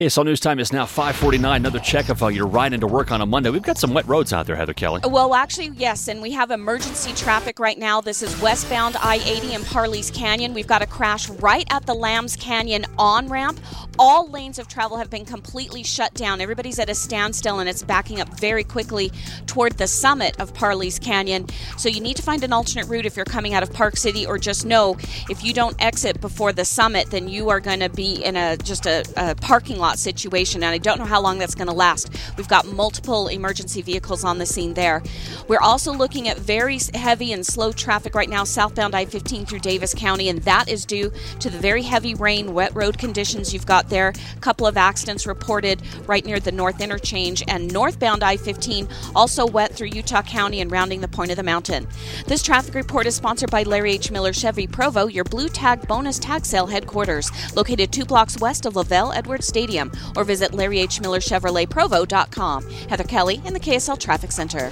KSL News Time is now 5:49. Another check of your ride into work on a Monday. We've got some wet roads out there, Heather Kelly. Well, actually, yes, and we have emergency traffic right now. This is westbound I-80 in Parley's Canyon. We've got a crash right at the Lambs Canyon on-ramp. All lanes of travel have been completely shut down. Everybody's at a standstill, and it's backing up very quickly toward the summit of Parley's Canyon. So you need to find an alternate route if you're coming out of Park City, or just know if you don't exit before the summit, then you are going to be in a parking lot situation, and I don't know how long that's going to last. We've got multiple emergency vehicles on the scene there. We're also looking at very heavy and slow traffic right now southbound I-15 through Davis County, and that is due to the very heavy rain, wet road conditions you've got there. A couple of accidents reported right near the North Interchange, and northbound I-15 also wet through Utah County and rounding the point of the mountain. This traffic report is sponsored by Larry H. Miller Chevy Provo, your Blue Tag bonus tag sale headquarters, located 2 blocks west of Lavelle Edwards Stadium, or visit LarryHMillerChevroletProvo.com. Heather Kelly in the KSL Traffic Center.